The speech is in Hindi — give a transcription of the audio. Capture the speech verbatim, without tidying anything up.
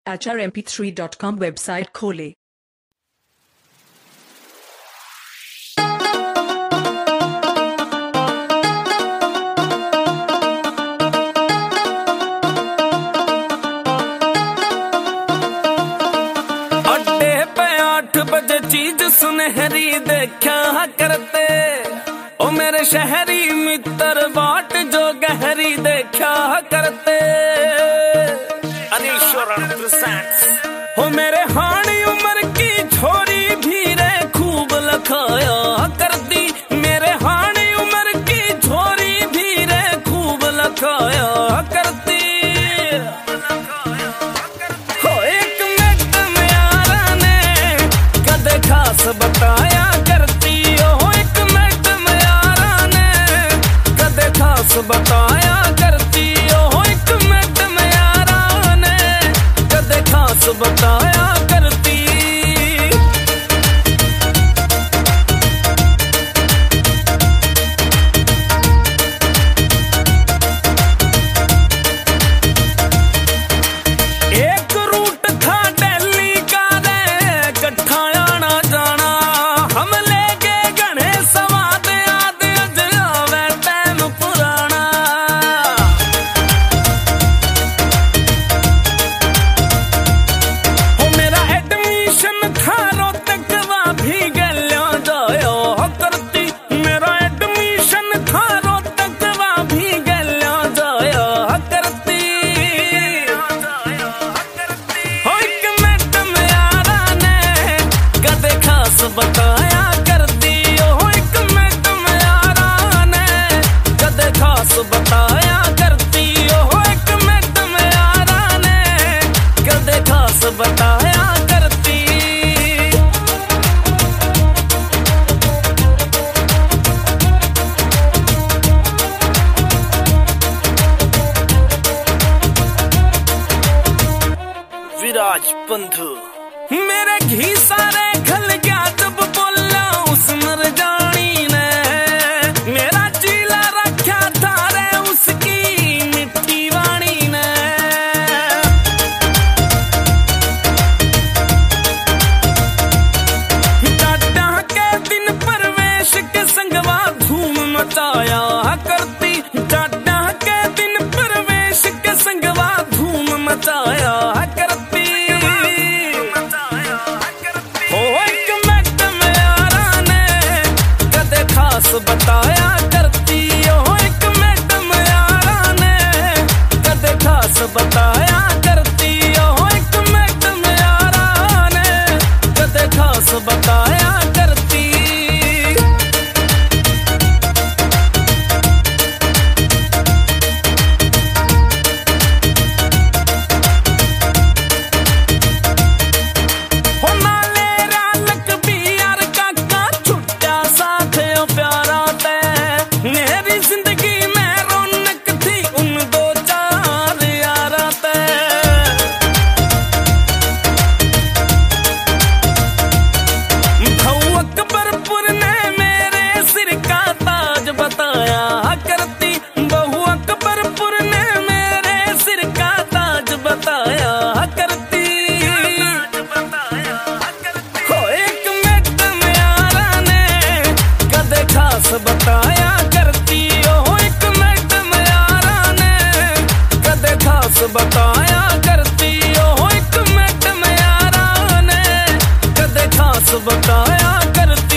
H R M P three dot com website खोलें। अड्डे पे आठ बजे चीज सुनहरी देखा करते, ओ मेरे शहरी मित्र बाट जो गहरी देखा करते। हो मेरे हानी उम्र की छोरी भी रे खूब लखाया करती, मेरे हानी उम्र की छोरी भी रे खूब लखाया करती। हो एक मिनट में यारा ने कदे खास बताया करती, ओ एक मिनट में यारा ने कदे खास बताया करती, ओ एक मिनट में यारा ने कदे खास बताया करती। एक रूट था दिल्ली का रे कट्ठा आना जाना, हम ले गए घने सवाद याद अज आवे टाइम पुराना। हो मेरा एडमिशन था रोहतक वहाँ भी गलियां जाया करती, मेरा एडमिशन था रोहतक वहाँ भी गलियां जाया करती। हो एक मिनट में यारा ने कदे खास बताया करती, ओ एक मिनट में यारा ने कदे खास बताया करती, ओ एक मिनट में यारा ने कदे खास बताया करती। विराज बंधु मेरे घी सारे खल गया जब बोला उस मर जानी ने, मेरा चीला रखा था रे उसकी मिट्टी वाणी ने। टाटा के दिन प्रवेश के संगवा धूम मचाया करती, टाटा के दिन प्रवेश के संगवा धूम मचाया करती। हो एक मिनट में यारा ने कदे खास बताया करती, ओ एक मिनट में यारा ने कदे खास बताया करती, ओ एक मिनट में यारा ने कदे खास बताया करती। हो नाले रालक भी यार काका छुट्टा साथ ओ प्यारा ते, मेरी जिंदगी में रौनक थी उन दो चार यारा ते। भाऊ अकबरपुर ने मेरे सिर का ताज बताया करती, बहू अकबरपुर ने मेरे सिर का ताज बताया करती। हो एक मिनट में यारा ने कदे खास बताया करती, ओ एक मिनट में यारा ने कदे खास बताया करती, ओ एक मिनट में यारा ने कदे खास बताया करती।